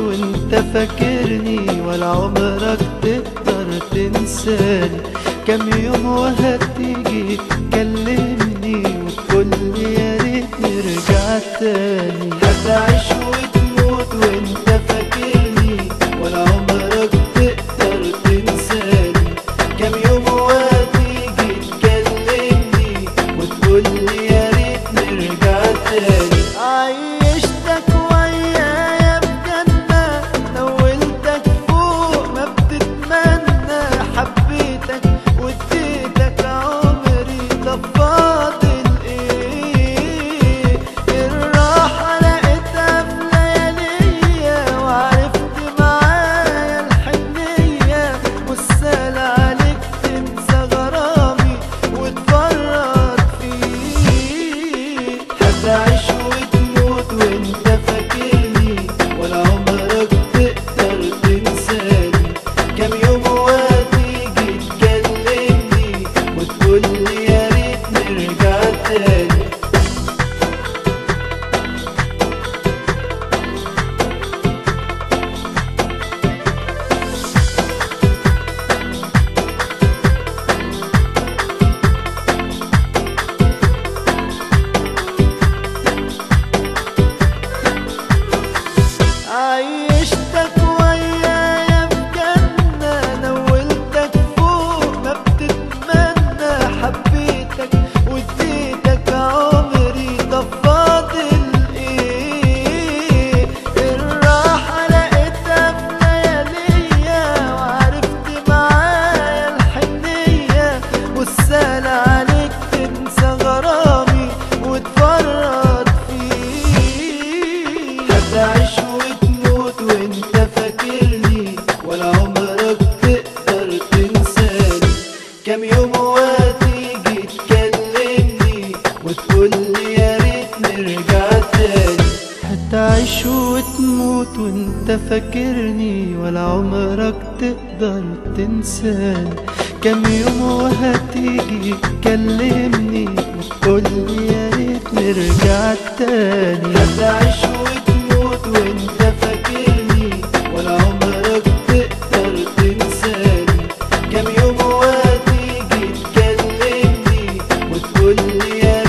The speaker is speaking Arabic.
وانت فاكرني، ولا عمرك تقدر تنساني. كام يوم وهتيجي تكلمني وتقولي يا ريت نرجع تاني. هتعيش وتموت وانت فاكرني، ولا عمرك تقدر تنساني. كام يوم وهتيجي تكلمني وتقولي يا ريت نرجع تاني. عيشتك ويايا بجنة، نولتك فوق ما بتتمنى. حبيتك واديتك عمري، طب فاضل ايه؟ الراحة لقيتها في لياليا، وعرفت معايا الحنية. والسهل عليك تنسى غرامي وتفرط فيه. هتعيش وتموت وانت فاكرني، ولا عمرك تقدر تنساني. كام يوم وهتيجي تكلمني وتقولي يا ريت نرجع تاني. عيشتك ويايا بجنة، نولتك فوق ما بتتمنى. حبيتك واديتك عمري، طب فاضل ايه؟ الراحة لقيتها في لياليا، وعرفت معايا الحنية. والسهل عليك تنسى غرامي وتفرط فيه. هتعيش وتموت وانت فاكرني، ولا عمرك تقدر تنساني. كام يوم وهتيجي تكلمني وتقولي يا ريت نرجع تاني. هتعيش وتموت وانت فاكرني، ولا عمرك تقدر تنساني. كام يوم وهتيجي تكلمني وتقولي يا ريت نرجع تاني. هتعيش وتموت وانت فاكرني، ولا عمرك تقدر تنساني. كام يوم وهتيجي تكلمني وتقولي يا